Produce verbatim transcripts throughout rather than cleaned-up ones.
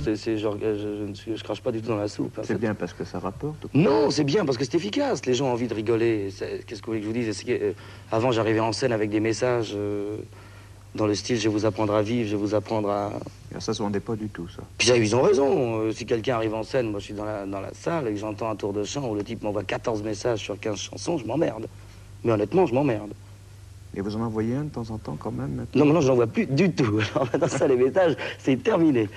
c'est, c'est, genre, je, je, je crache pas du tout dans la soupe. Hein. C'est bien parce que ça rapporte? Non, c'est bien parce que c'est efficace. Les gens ont envie de rigoler. Qu'est-ce que vous voulez que je vous dise? que, euh, Avant, j'arrivais en scène avec des messages euh, dans le style « je vais vous apprendre à vivre, je vais vous apprendre à... » Et ça se vendait pas du tout, ça. Puis ça, ils ont raison. Euh, si quelqu'un arrive en scène, moi je suis dans la, dans la salle et que j'entends un tour de chant où le type m'envoie quatorze messages sur quinze chansons, je m'emmerde. Mais honnêtement, je m'emmerde. Et vous en envoyez un de temps en temps quand même maintenant? Non, maintenant, je n'en vois plus du tout. Alors maintenant, ça, les messages, c'est terminé.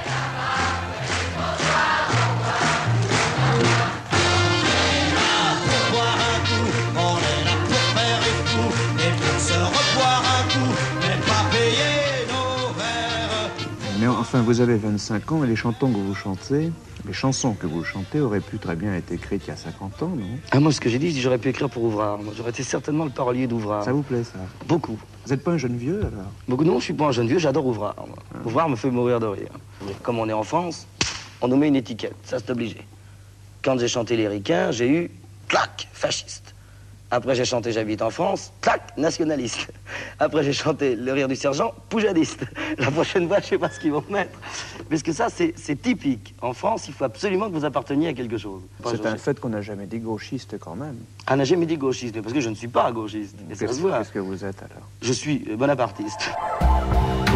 Mais enfin, vous avez vingt-cinq ans et les chansons que vous chantez, les chansons que vous chantez auraient pu très bien être écrites il y a cinquante ans, non? Ah, moi, ce que j'ai dit, j'aurais pu écrire pour Ouvrard. Moi, j'aurais été certainement le parolier d'Ouvrard. Ça vous plaît, ça? Beaucoup. Vous n'êtes pas un jeune vieux, alors? Beaucoup, non, je suis pas un jeune vieux, j'adore Ouvrard. Ah. Ouvrard me fait mourir de rire. Comme on est en France, on nous met une étiquette, ça c'est obligé. Quand j'ai chanté Les Ricains, j'ai eu, clac, fasciste. Après, j'ai chanté J'habite en France, clac, nationaliste. Après, j'ai chanté Le Rire du Sergent, poujadiste. La prochaine fois, je sais pas ce qu'ils vont mettre. Parce que ça, c'est typique. En France, il faut absolument que vous apparteniez à quelque chose. C'est un fait qu'on n'a jamais dit gauchiste, quand même. Ah, on n'a jamais dit gauchiste, parce que je ne suis pas gauchiste. Et ça se voit. Qu'est-ce que vous êtes, alors? Je suis bonapartiste.